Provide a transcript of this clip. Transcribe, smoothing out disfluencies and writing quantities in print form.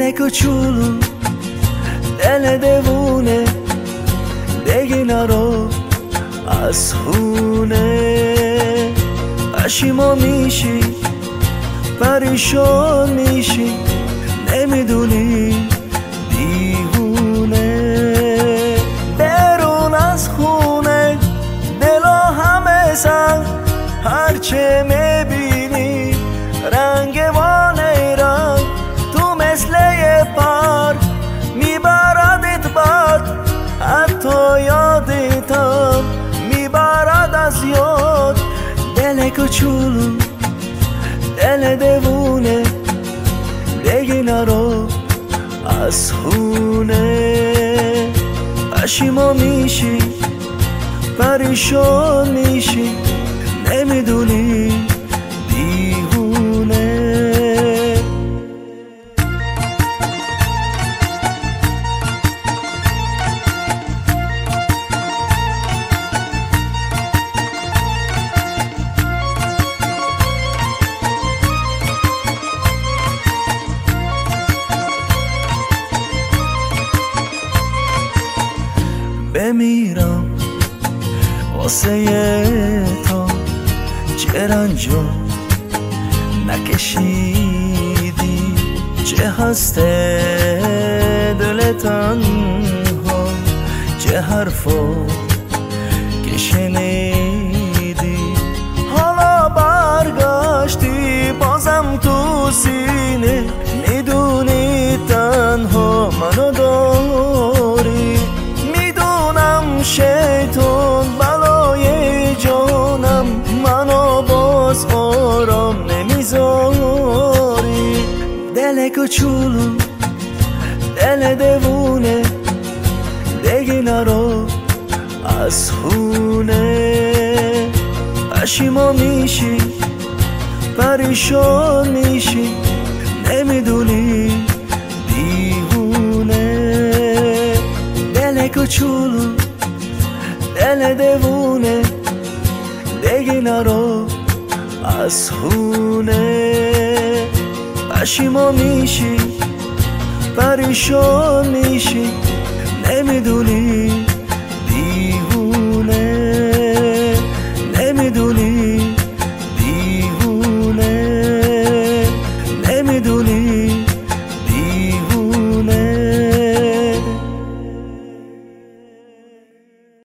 کوچولو، دل دوونه، دیگه نرو از خونه. پشیمون میشی، پریشان میشی، نمیدونی دیوونه. برون از خونه دلا همه سنگ، هرچه میبینی رنگ وانه رنگ. تو مثل یه پار میبردت باد، حتی یادتم میبرد از یاد. دل کوچولو، دل دوونه، دیگه نرو از خونه. پشیمون میشی، پریشان میشی، نمیدونی دیوونه. بمیرم واسه تو، چه رنجو نکشیدی، چه هسته دل تنها، چه حرفا که شنیدی. حالا برگشتی بازم تو سینه، میدونی تنها منو داری. شیطان بلای جانم، منو باز آرام نمیذاری. دل کوچولو، دل دوونه، دیگه نرو از خونه. پشیمون میشی، پریشان میشی، نمیدونی دیوونه. دل کوچولو، دل دوونه، دیگه نرو از خونه. پشیمون میشی، پریشان میشی، نمیدونی